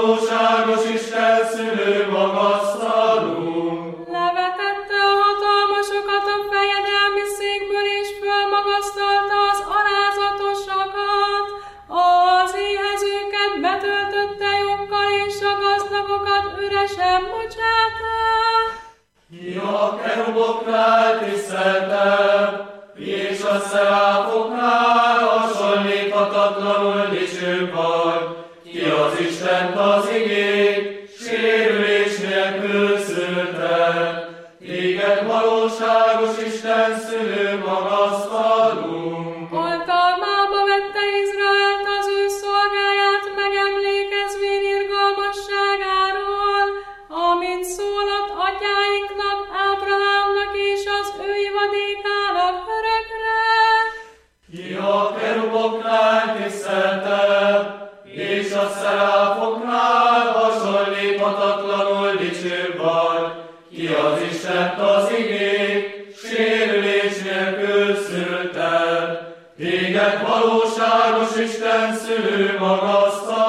valóságos Isten szülő magasztalunk. Levetette a hatalmasokat a fejedelmi székből, és fölmagasztalta az alázatosakat. Az éhezőket betöltötte joggal, és a gazdagokat üresen bocsátta. Ki a keruboknál tiszteltebb, és a szeráfoknál hasonlíthatatlanul dicsőbb vagy. Ki az Istent az igét, sérülés nélkül szülte. Téged valóságos Isten szülő magasztalunk. Oltalmába vette Izraelt az ő szolgáját, megemlékezvén irgalmasságáról, amit szólott atyáinknak, Ábrahámnak és az ő ivadékának örökre. Ki a keruboknál tiszteltebb, és a szeráfoknál hasonlíthatatlanul dicsőbb vagy. Ki az Istent az igét, sérülés nélkül szülted. Téged valóságos Isten szülő magasztal.